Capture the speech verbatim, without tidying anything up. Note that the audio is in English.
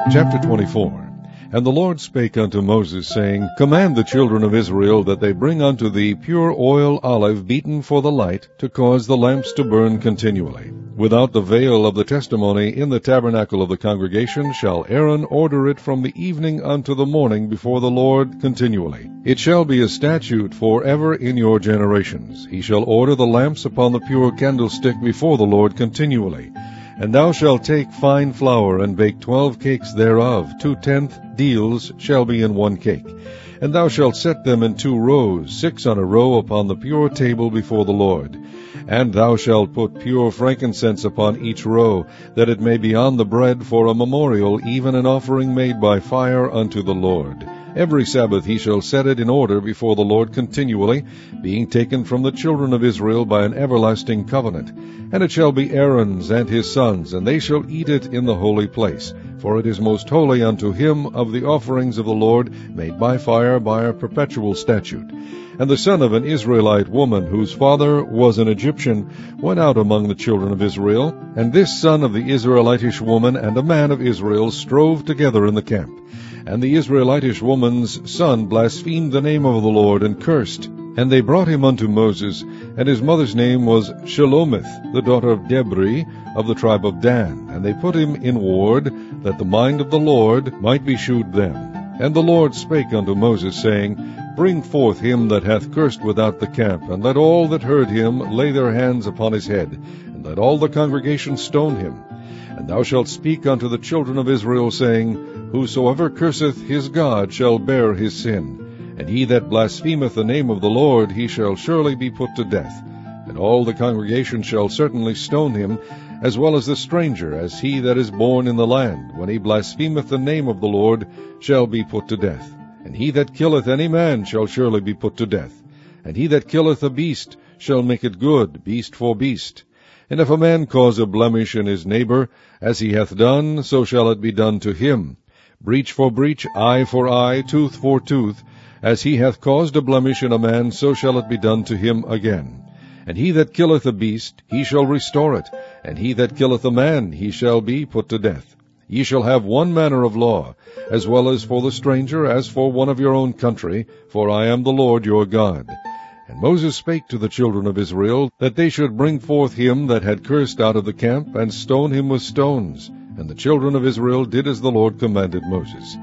Chapter twenty-four. And the Lord spake unto Moses, saying, Command the children of Israel that they bring unto thee pure oil olive beaten for the light, to cause the lamps to burn continually. Without the veil of the testimony in the tabernacle of the congregation shall Aaron order it from the evening unto the morning before the Lord continually. It shall be a statute for ever in your generations. He shall order the lamps upon the pure candlestick before the Lord continually. And thou shalt take fine flour, and bake twelve cakes thereof. Two tenth deals shall be in one cake. And thou shalt set them in two rows, six on a row upon the pure table before the Lord. And thou shalt put pure frankincense upon each row, that it may be on the bread for a memorial, even an offering made by fire unto the Lord. Every Sabbath he shall set it in order before the Lord continually, being taken from the children of Israel by an everlasting covenant. And it shall be Aaron's and his sons, and they shall eat it in the holy place. For it is most holy unto him of the offerings of the Lord, made by fire by a perpetual statute. And the son of an Israelite woman, whose father was an Egyptian, went out among the children of Israel. And this son of the Israelitish woman and a man of Israel strove together in the camp. And the Israelitish woman's son blasphemed the name of the Lord, and cursed. And they brought him unto Moses, and his mother's name was Shelomith, the daughter of Debri, of the tribe of Dan. And they put him in ward, that the mind of the Lord might be shewed them. And the Lord spake unto Moses, saying, Bring forth him that hath cursed without the camp, and let all that heard him lay their hands upon his head, and let all the congregation stone him. And thou shalt speak unto the children of Israel, saying, Whosoever curseth his God shall bear his sin. And he that blasphemeth the name of the Lord, he shall surely be put to death. And all the congregation shall certainly stone him, as well as the stranger, as he that is born in the land, when he blasphemeth the name of the Lord, shall be put to death. And he that killeth any man shall surely be put to death. And he that killeth a beast shall make it good, beast for beast. And if a man cause a blemish in his neighbor, as he hath done, so shall it be done to him. Breach for breach, eye for eye, tooth for tooth. As he hath caused a blemish in a man, so shall it be done to him again. And he that killeth a beast, he shall restore it. And he that killeth a man, he shall be put to death. Ye shall have one manner of law, as well as for the stranger, as for one of your own country, for I am the Lord your God. And Moses spake to the children of Israel, that they should bring forth him that had cursed out of the camp, and stone him with stones. And the children of Israel did as the Lord commanded Moses.